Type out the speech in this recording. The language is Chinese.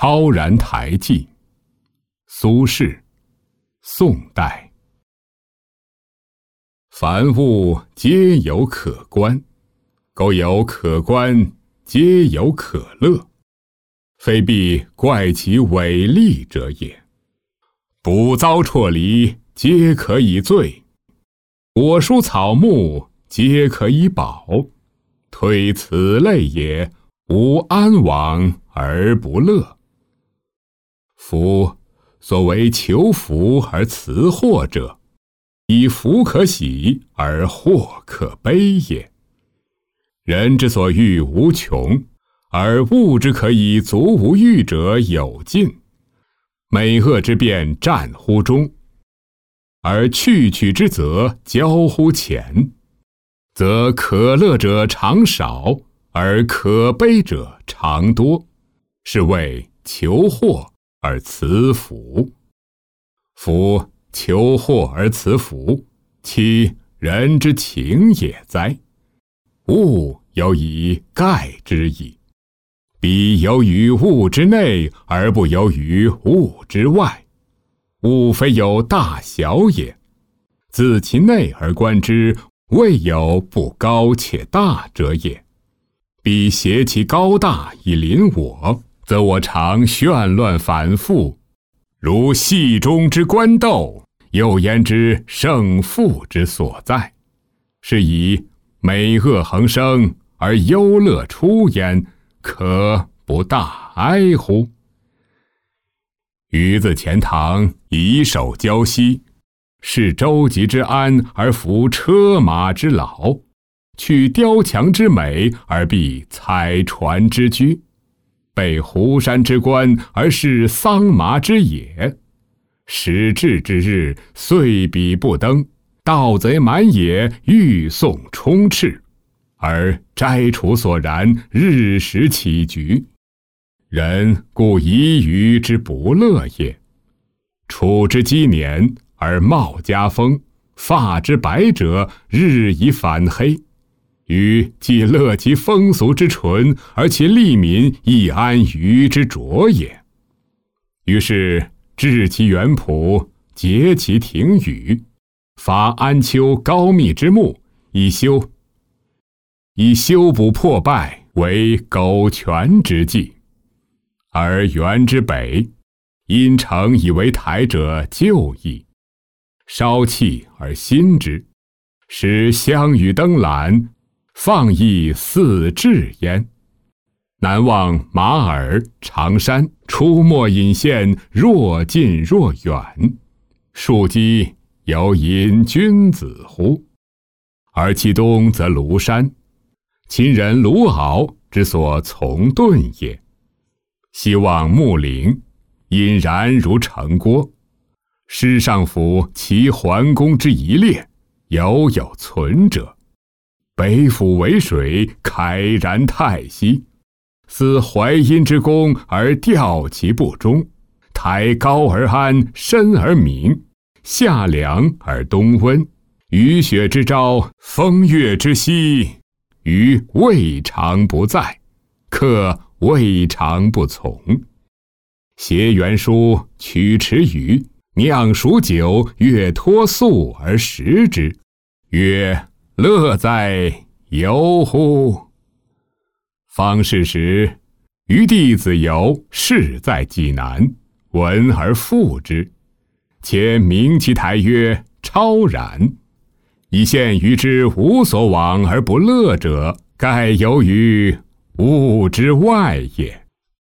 超然台记，苏轼，宋代。凡物皆有可观，苟有可观，皆有可乐，非必怪其伪利者也。捕遭辍离，皆可以醉；果蔬草木，皆可以饱。推此类也，无安往而不乐。夫所谓求福而辞祸者，以福可喜而祸可悲也。人之所欲无穷，而物之可以足无欲者有尽。美恶之辩战乎中，而去取之则交乎前，则可乐者常少，而可悲者常多，是谓求祸而辞福。夫求祸而辞福，其人之情也哉？物有以盖之矣。彼有于物之内，而不有于物之外。物非有大小也，自其内而观之，未有不高且大者也。彼挟其高大以临我，则我常眩乱反复，如戏中之官斗，又言之胜负之所在。是以美恶横生，而忧乐出焉，可不大哀乎？余自钱塘以守胶西，视舟楫之安而服车马之劳，取雕墙之美而避采船之居，备湖山之观而视桑麻之野。始至之日，岁比不登，盗贼满野，欲送充斥，而摘除所然，日食起居。人故宜于之不乐也。处之积年，而貌加丰，发之白者日以反黑，予既乐其风俗之纯，而其利民亦安于之浊也。于是治其园圃，结其庭宇，伐安丘高密之木，以修补破败，为苟全之计。而园之北，因城以为台者旧矣，稍弃而新之，使香雨登览，放逸似至焉。南望马耳、常山，出没隐现，若近若远。庶几有隐君子乎？而其东则庐山，秦人卢敖之所从遁也。西望穆陵，隐然如城郭。师尚府齐桓公之一列，犹有存者。北府为水，慨然太息。思淮阴之功而调其不中，台高而安，深而明，夏凉而冬温，雨雪之朝，风月之夕，余未尝不在，客未尝不从。携园书，取池鱼，酿熟酒，越脱素而食之，曰：乐哉，游乎！方是时，余弟子游，事在济南，闻而复之，且名其台曰超然。以现于之无所往而不乐者，盖由于物之外也。